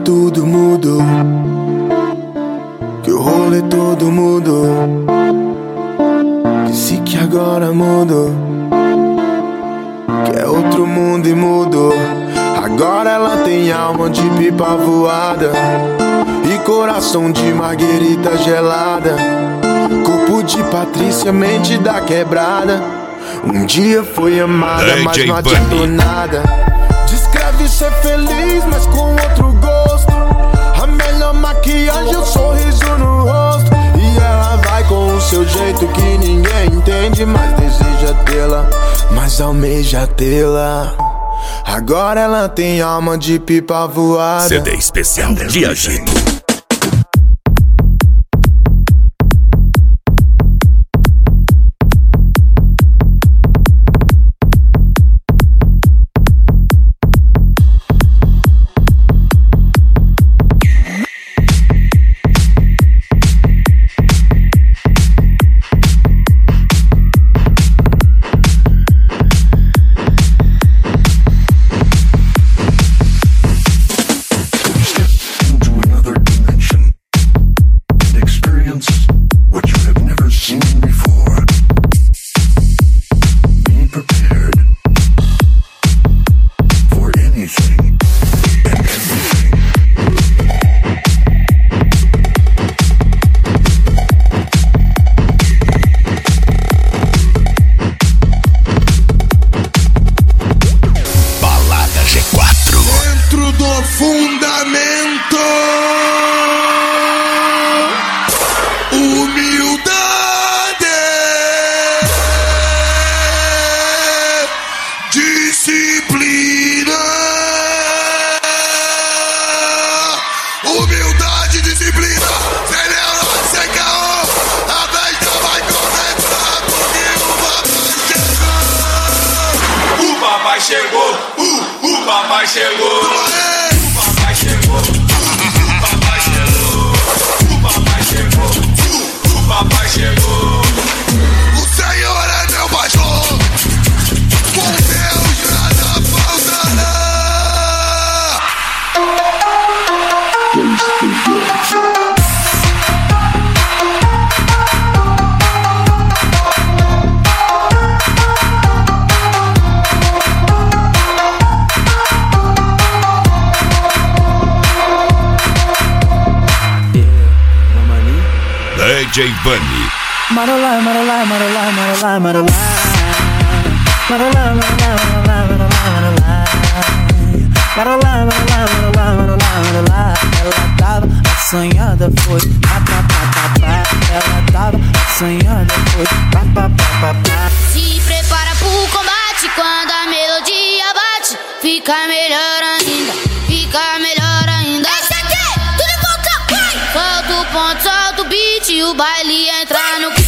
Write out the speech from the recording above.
tudo mudou, que o rolê todo mudou. Disse que agora mudou, que é outro mundo e mudou. Agora ela tem alma de pipa voada e coração de marguerita gelada, corpo de Patrícia, mente da quebrada. Um dia foi amada, mas não adiantou nada. Descreve ser feliz, mas com outro gosto. A melhor maquiagem é o sorriso no rosto. E ela vai com o seu jeito que ninguém entende, mas deseja tê-la, mas almeja tê-la. Agora ela tem alma de pipa voada. CD especial de Agito. DJ Bunny. Marolá, marolá, marolá, marolá, marolá. Marolá, marolá, marolá, marolá, marolá. Marolá, marolá, marolá, marolá, marolá. Ela tava assanhada, foi pá, pá, pá, pá, pá. Ela tava assanhada, foi pá, pá, pá, pá, pá. Se prepara pro combate, quando a melodia bate, fica melhor ainda, fica melhor ainda. Esse aqui, tudo em volta, vai! Solta o ponto, solta o beat, o baile entra no